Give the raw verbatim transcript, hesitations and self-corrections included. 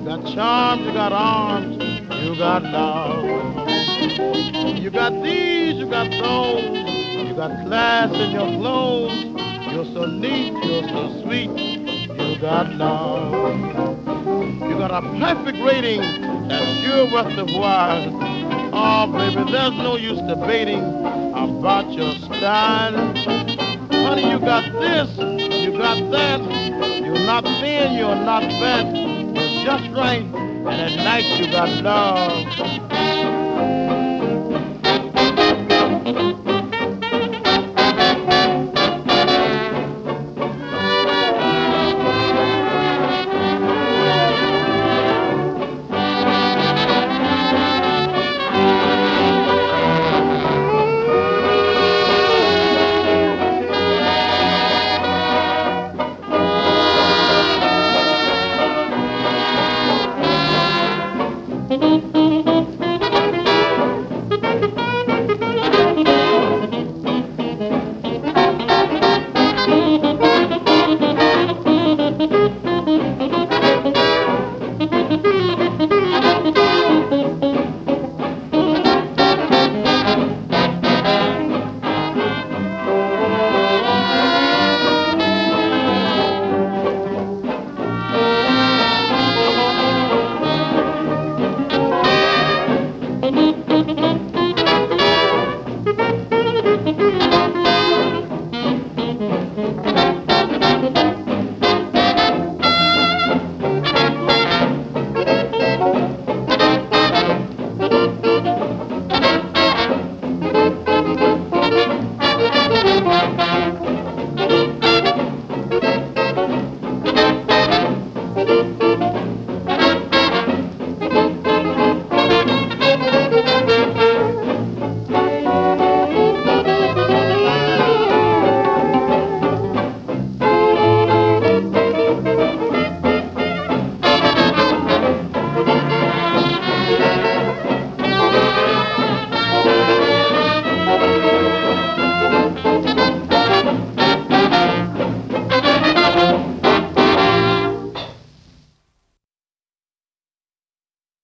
You got charms, you got arms, you got love. You got these, you got those, you got class in your clothes. You're so neat, you're so sweet, you got love. You got a perfect rating that's sure worth the while. Oh, baby, there's no use debating about your style. Honey, you got this, you got that. You're not thin, you're not fat. You're just right, and at night you got love.